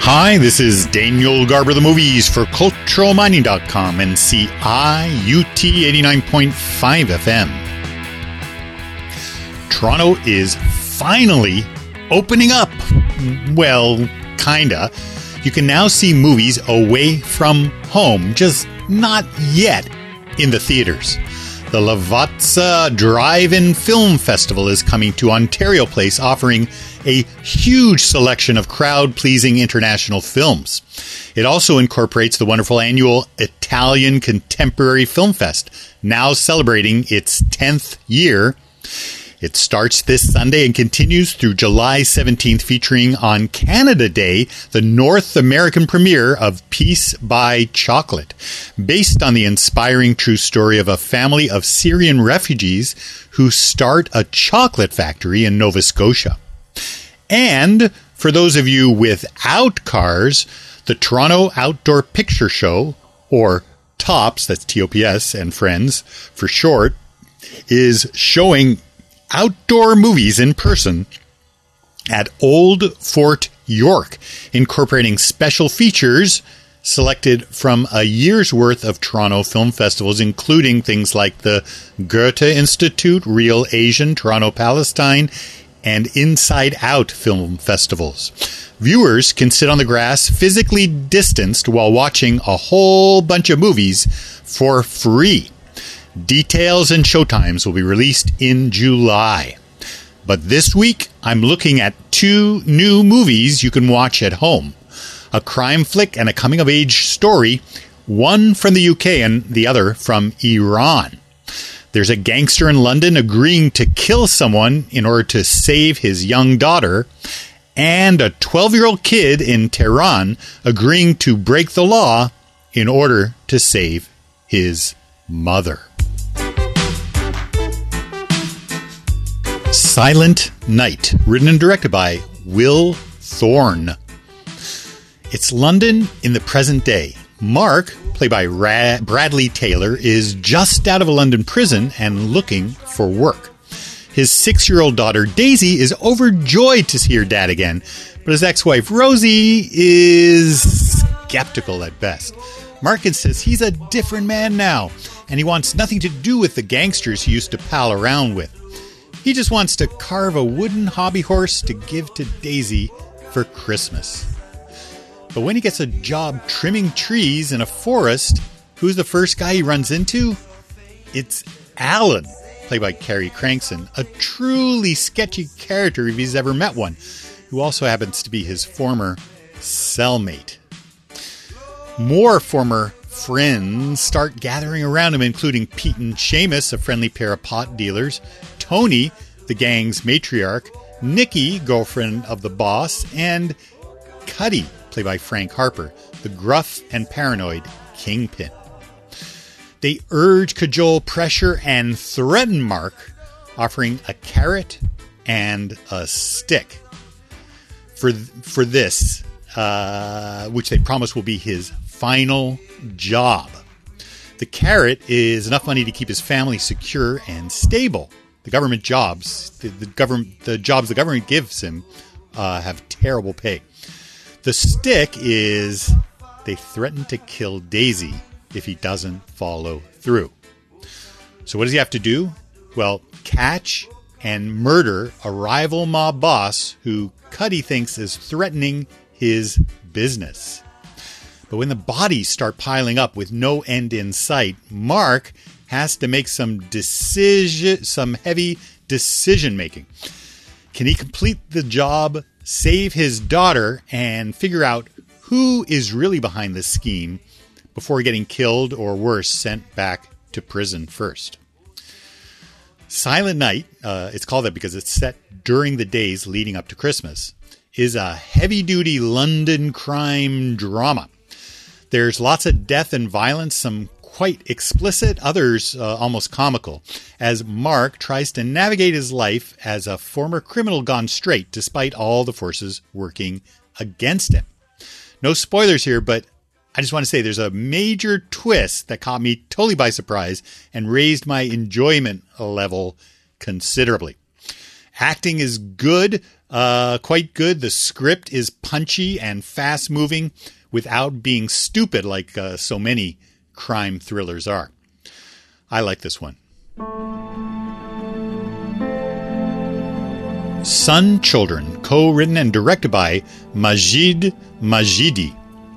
Hi, this is Daniel Garber, the movies for CulturalMining.com and CIUT 89.5 FM. Toronto is finally opening up. Well, kinda. You can now see movies away from home, just not yet in the theaters. The Lavazza Drive-In Film Festival is coming to Ontario Place, offering a huge selection of crowd-pleasing international films. It also incorporates the wonderful annual Italian Contemporary Film Fest, now celebrating its 10th year. It starts this Sunday and continues through July 17th, featuring on Canada Day the North American premiere of Peace by Chocolate, based on the inspiring true story of a family of Syrian refugees who start a chocolate factory in Nova Scotia. And for those of you without cars, the Toronto Outdoor Picture Show, or TOPS, that's TOPS and Friends for short, is showing outdoor movies in person at Old Fort York, incorporating special features selected from a year's worth of Toronto film festivals, including things like the Goethe Institute, Real Asian, Toronto Palestine, and Inside Out film festivals. Viewers can sit on the grass physically distanced while watching a whole bunch of movies for free. Details and showtimes will be released in July. But this week, I'm looking at two new movies you can watch at home. A crime flick and a coming-of-age story, one from the UK and the other from Iran. There's a gangster in London agreeing to kill someone in order to save his young daughter, and a 12-year-old kid in Tehran agreeing to break the law in order to save his mother. Silent Night, written and directed by Will Thorne. It's London in the present day. Mark, played by Bradley Taylor, is just out of a London prison and looking for work. His 6-year-old daughter, Daisy, is overjoyed to see her dad again, but his ex-wife, Rosie, is skeptical at best. Mark insists he's a different man now, and he wants nothing to do with the gangsters he used to pal around with. He just wants to carve a wooden hobby horse to give to Daisy for Christmas. But when he gets a job trimming trees in a forest, who's the first guy he runs into? It's Alan, played by Carrie Cranston, a truly sketchy character if he's ever met one, who also happens to be his former cellmate. More former friends start gathering around him, including Pete and Seamus, a friendly pair of pot dealers, Tony, the gang's matriarch, Nikki, girlfriend of the boss, and Cuddy, played by Frank Harper, the gruff and paranoid kingpin. They urge, cajole, pressure, and threaten Mark, offering a carrot and a stick for this, which they promise will be his final job. The carrot is enough money to keep his family secure and stable. The government jobs, the jobs the government gives him, have terrible pay. The stick is they threaten to kill Daisy if he doesn't follow through. So what does he have to do? Well, catch and murder a rival mob boss who Cuddy thinks is threatening his business. But when the bodies start piling up with no end in sight, Mark has to make some heavy decision making. Can he complete the job, save his daughter, and figure out who is really behind this scheme before getting killed or worse, sent back to prison first? Silent Night, it's called that because it's set during the days leading up to Christmas, is a heavy-duty London crime drama. There's lots of death and violence, some quite explicit, others almost comical, as Mark tries to navigate his life as a former criminal gone straight despite all the forces working against him. No spoilers here, but I just want to say there's a major twist that caught me totally by surprise and raised my enjoyment level considerably. Acting is good. Quite good. The script is punchy and fast-moving without being stupid like so many crime thrillers are. I like this one. Sun Children, co-written and directed by Majid Majidi.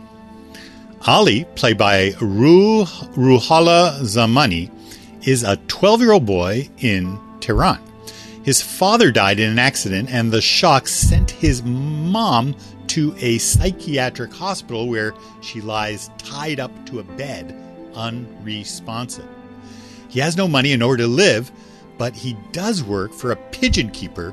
Ali, played by Ruhollah Zamani, is a 12-year-old boy in Tehran. His father died in an accident, and the shock sent his mom to a psychiatric hospital where she lies tied up to a bed, unresponsive. He has no money and nowhere to live, but he does work for a pigeon keeper,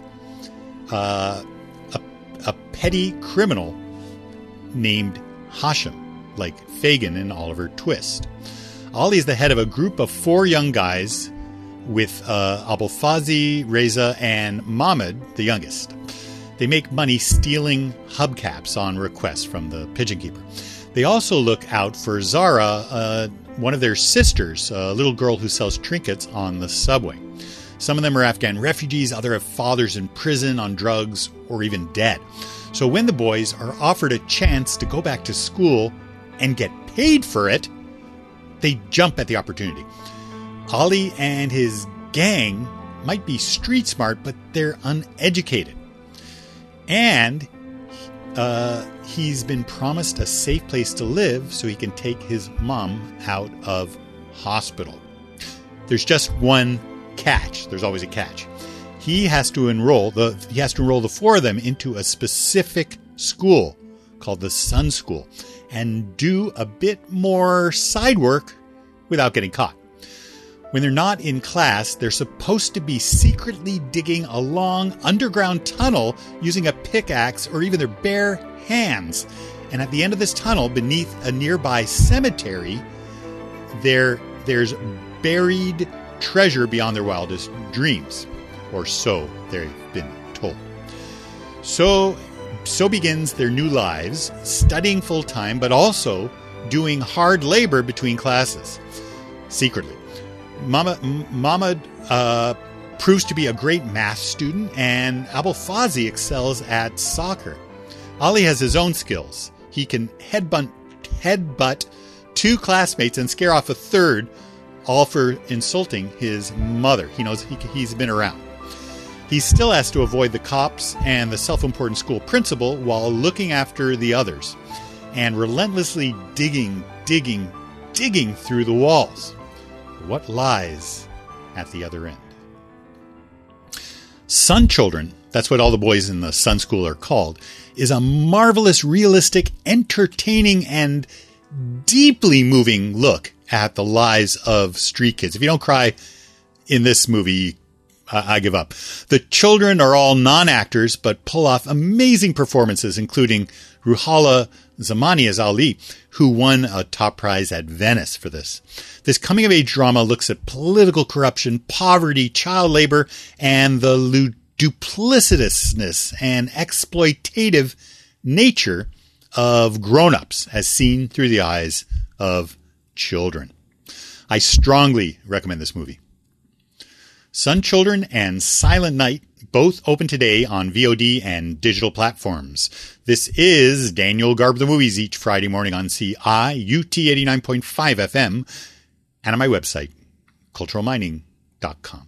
a petty criminal named Hashim, like Fagin in Oliver Twist. Ali is the head of a group of 4 young guys with Abulfazi, Reza, and Mahmoud, the youngest. They make money stealing hubcaps on request from the pigeon keeper. They also look out for Zara, one of their sisters, a little girl who sells trinkets on the subway. Some of them are Afghan refugees, others have fathers in prison on drugs or even dead. So when the boys are offered a chance to go back to school and get paid for it, they jump at the opportunity. Ali and his gang might be street smart, but they're uneducated. And he's been promised a safe place to live so he can take his mom out of hospital. There's just one catch. There's always a catch. He has to enroll the 4 of them into a specific school called the Sun School and do a bit more side work without getting caught. When they're not in class, they're supposed to be secretly digging a long underground tunnel using a pickaxe or even their bare hands. And at the end of this tunnel, beneath a nearby cemetery, there's buried treasure beyond their wildest dreams. Or so they've been told. So begins their new lives, studying full-time, but also doing hard labor between classes, secretly. Mahmoud proves to be a great math student, and Abulfazi excels at soccer. Ali has his own skills. He can headbutt 2 classmates and scare off a third, all for insulting his mother. He knows he's been around. He still has to avoid the cops and the self-important school principal while looking after the others and relentlessly digging through the walls. What lies at the other end? Sun Children, that's what all the boys in the Sun School are called, is a marvelous, realistic, entertaining, and deeply moving look at the lives of street kids. If you don't cry in this movie, I give up. The children are all non-actors, but pull off amazing performances, including Ruhollah Zamani as Ali, who won a top prize at Venice for this. This coming-of-age drama looks at political corruption, poverty, child labor, and the duplicitousness and exploitative nature of grown-ups as seen through the eyes of children. I strongly recommend this movie. Sun Children and Silent Night, both open today on VOD and digital platforms. This is Daniel Garber the Movies each Friday morning on CIUT 89.5 FM and on my website, culturalmining.com.